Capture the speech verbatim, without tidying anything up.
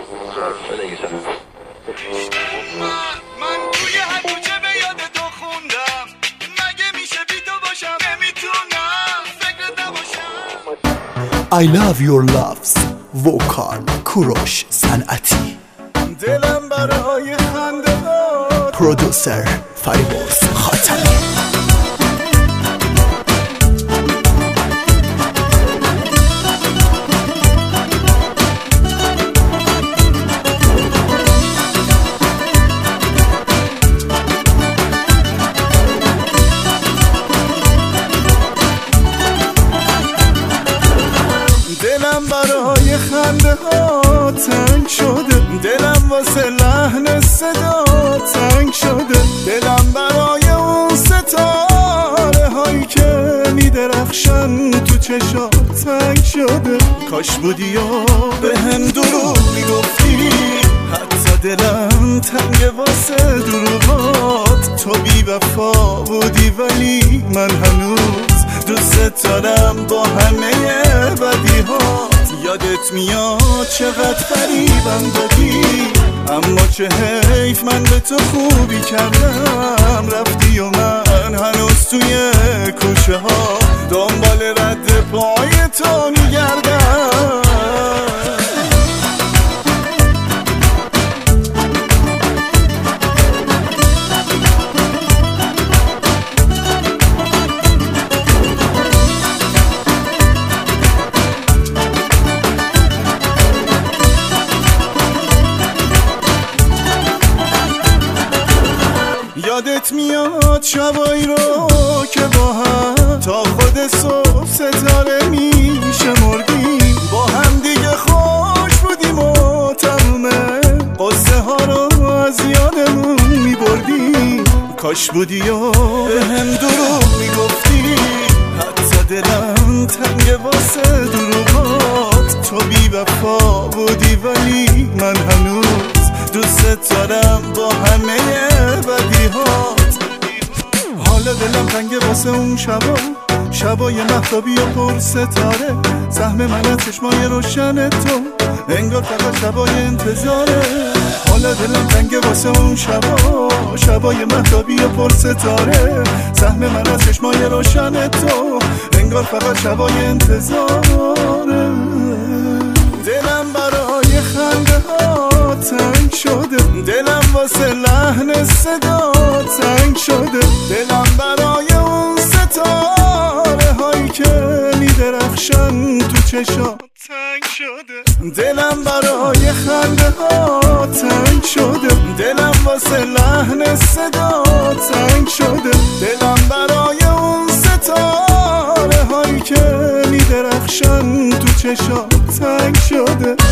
من توی هدوچه به یاد تو خوندم، مگه میشه بی تو باشم، نمیتونم فکرت نباشم. I love your loves وکال کوروش صنعتی. دلم برای خنده داد. پرودوسر فریبرز خاتمی. دلم برای خنده ها تنگ شده، دلم واسه لحن صدا تنگ شده، دلم برای اون ستاره هایی که میدرخشن تو چشا تنگ شده. کاش بودی و به هم دروغ میگفتی، حتی دلم تنگ واسه دروغات. تو بی وفا بودی ولی من هنوز دوست دارم با همه بدیهات. یادت میاد چقدر فریبم دادی، اما چه حیف من به تو خوبی کردم. رفتی و من هنوز توی کوچه ها دنبال رد پای تو میگردم. یادت میاد شبایی رو که با هم تا خود صبح ستاره میشمردیم، با هم دیگه خوش بودیم و تموم قصه ها رو از یادمون میبردیم. کاش بودی و به هم دروغ میگفتی، حتی دلم تنگ واسه دروغات. تو بی وفا بودی ولی من هنوز دوست دارم با همه بدیهات. حالا دلم تنگ واسه اون شبا، شبای مهتابی و پر ستاره. سهم من از چشمای روشن تو انگار فقط شبای انتظاره. حالا دلم تنگ واسه اون شبا، شبای مهتابی و پر ستاره. سهم من از چشمای روشن تو انگار فقط شبای انتظاره. دلم برای خنده ها تنگ شده، دلم واسه لحن صدا تنگ شده، دلم برای اون ستاره هایی که میدرخشن تو چشا تنگ شده. دلم برای خنده ها تنگ شده، دلم واسه لحن صدا تنگ شده، دلم برای اون ستاره هایی که میدرخشن تو چشا تنگ شده.